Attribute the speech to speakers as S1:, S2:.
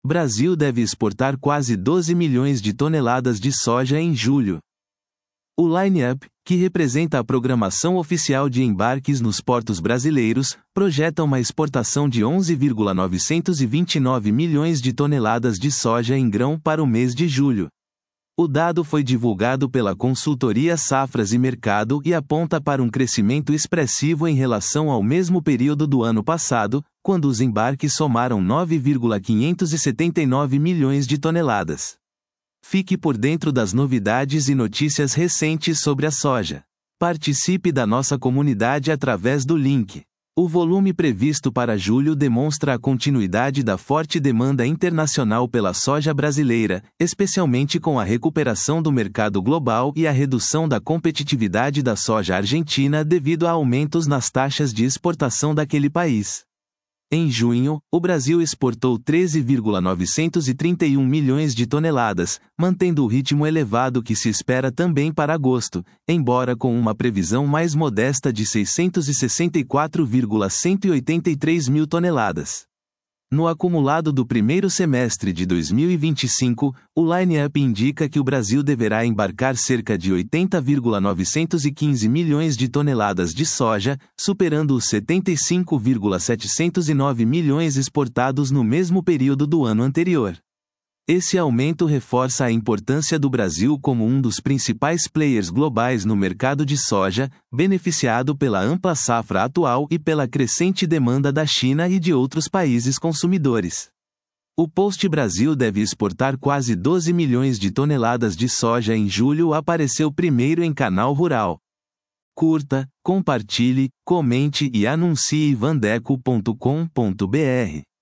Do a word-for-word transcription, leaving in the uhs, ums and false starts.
S1: Brasil deve exportar quase doze milhões de toneladas de soja em julho. O line-up, que representa a programação oficial de embarques nos portos brasileiros, projeta uma exportação de onze vírgula novecentos e vinte e nove milhões de toneladas de soja em grão para o mês de julho. O dado foi divulgado pela consultoria Safras e Mercado e aponta para um crescimento expressivo em relação ao mesmo período do ano passado, quando os embarques somaram nove vírgula quinhentos e setenta e nove milhões de toneladas. Fique por dentro das novidades e notícias recentes sobre a soja. Participe da nossa comunidade através do link. O volume previsto para julho demonstra a continuidade da forte demanda internacional pela soja brasileira, especialmente com a recuperação do mercado global e a redução da competitividade da soja argentina devido a aumentos nas taxas de exportação daquele país. Em junho, o Brasil exportou treze vírgula novecentos e trinta e um milhões de toneladas, mantendo o ritmo elevado que se espera também para agosto, embora com uma previsão mais modesta de seiscentos e sessenta e quatro vírgula cento e oitenta e três mil toneladas. No acumulado do primeiro semestre de dois mil e vinte e cinco, o line-up indica que o Brasil deverá embarcar cerca de oitenta vírgula novecentos e quinze milhões de toneladas de soja, superando os setenta e cinco vírgula setecentos e nove milhões exportados no mesmo período do ano anterior. Esse aumento reforça a importância do Brasil como um dos principais players globais no mercado de soja, beneficiado pela ampla safra atual e pela crescente demanda da China e de outros países consumidores. O Post Brasil deve exportar quase doze milhões de toneladas de soja em julho. Apareceu primeiro em Canal Rural. Curta, compartilhe, comente e anuncie vandeco ponto com ponto br.